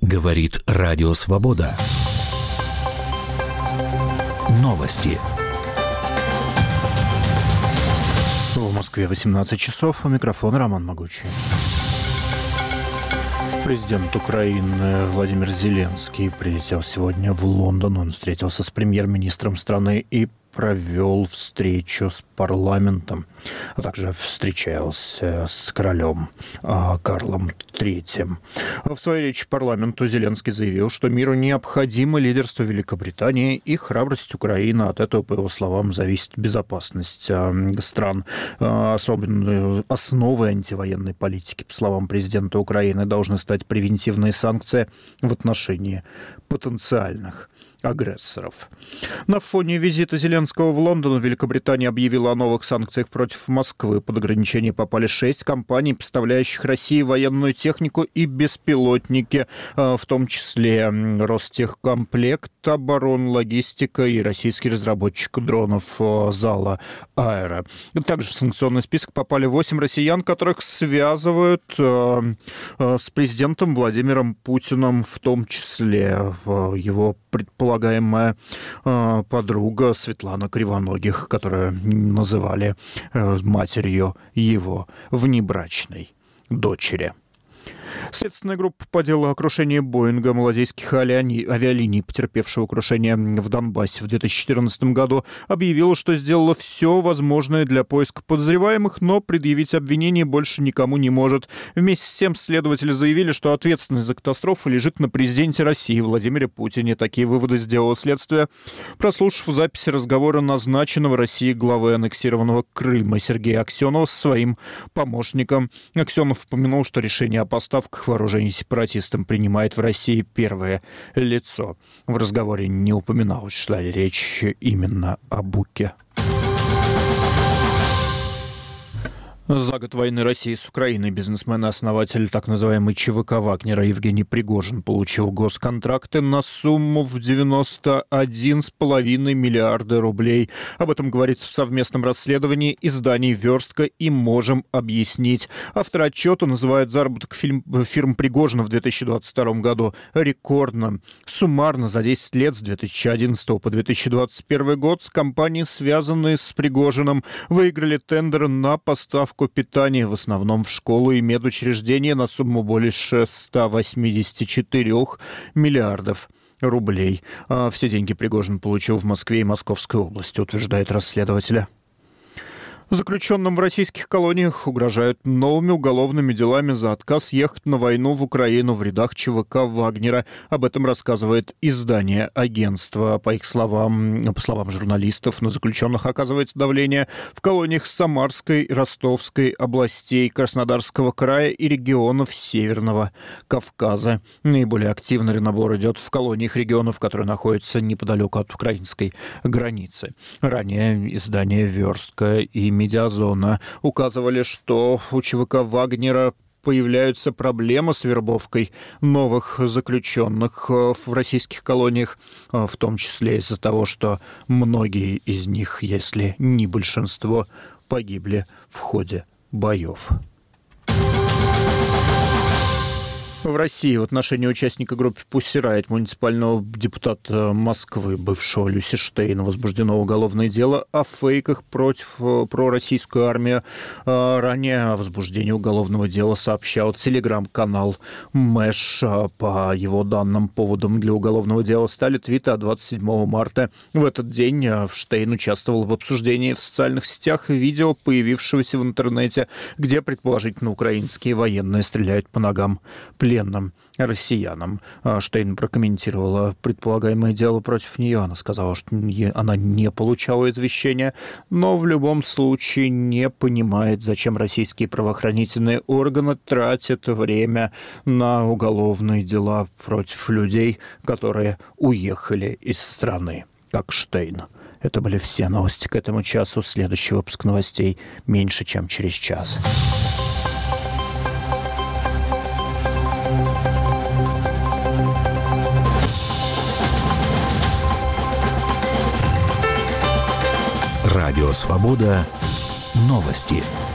Говорит Радио Свобода. Новости. В Москве 18 часов. У микрофона Роман Могучий. Президент Украины Владимир Зеленский прилетел сегодня в Лондон. Он встретился с премьер-министром страны и провел встречу с парламентом, а также встречался с королем Карлом III. В своей речи парламенту Зеленский заявил, что миру необходимо лидерство Великобритании и храбрость Украины. От этого, по его словам, зависит безопасность стран. Особенно основой антивоенной политики, по словам президента Украины, должны стать превентивные санкции в отношении потенциальных агрессоров. На фоне визита Зеленского в Лондон Великобритания объявила о новых санкциях против Москвы. Под ограничение попали 6 компаний, поставляющих России военную технику и беспилотники, в том числе Ростехкомплект, Оборонлогистика и российский разработчик дронов Зала Аэро. Также в санкционный список попали 8 россиян, которых связывают с президентом Владимиром Путиным, в том числе его предполагаемая подруга Светлана Кривоногих, которую называли матерью его внебрачной дочери. Следственная группа по делу о крушении Боинга малазийских авиалиний, потерпевшего крушение в Донбассе в 2014 году, объявила, что сделала все возможное для поиска подозреваемых, но предъявить обвинение больше никому не может. Вместе с тем следователи заявили, что ответственность за катастрофу лежит на президенте России Владимире Путине. Такие выводы сделало следствие, прослушав записи разговора назначенного России главы аннексированного Крыма Сергея Аксенова со своим помощником. Аксенов упомянул, что решение о поставках вооружений сепаратистам принимает в России первое лицо. В разговоре не упоминалось, шла ли речь именно о Буке. За год войны России с Украиной бизнесмен и основатель так называемой ЧВК Вагнера Евгений Пригожин получил госконтракты на сумму в 91,5 миллиарда рублей. Об этом говорится в совместном расследовании изданий «Верстка» и «Можем объяснить». Авторы отчета называют заработок фирм Пригожина в 2022 году рекордным. Суммарно за 10 лет с 2011 по 2021 год компании, связанные с Пригожиным, выиграли тендеры на поставку питания, в основном в школы и медучреждения, на сумму более 184 миллиардов рублей. Все деньги Пригожин получил в Москве и Московской области, утверждает расследователь. Заключенным в российских колониях угрожают новыми уголовными делами за отказ ехать на войну в Украину в рядах ЧВК Вагнера. Об этом рассказывает издание агентства. По словам журналистов, на заключенных оказывается давление в колониях Самарской, Ростовской областей, Краснодарского края и регионов Северного Кавказа. Наиболее активный набор идет в колониях регионов, которые находятся неподалеку от украинской границы. Ранее издание «Верстка» и «Медиазона» указывали, что у ЧВК Вагнера появляются проблемы с вербовкой новых заключенных в российских колониях, в том числе из-за того, что многие из них, если не большинство, погибли в ходе боев. В России в отношении участника группы Pussy Riot, муниципального депутата Москвы, бывшего Люси Штейна, возбуждено уголовное дело о фейках против пророссийскую армию. Ранее о возбуждении уголовного дела сообщал телеграм-канал Мэш. По его данным, поводом для уголовного дела стали твиты от 27 марта. В этот день Штейн участвовал в обсуждении в социальных сетях видео, появившегося в интернете, где, предположительно, украинские военные стреляют по ногам пленным россиянам. Штейн прокомментировала предполагаемое дело против нее. Она сказала, что она не получала извещения, но в любом случае не понимает, зачем российские правоохранительные органы тратят время на уголовные дела против людей, которые уехали из страны, как Штейн. Это были все новости к этому часу. Следующий выпуск новостей меньше, чем через час. Радио Свобода. Новости.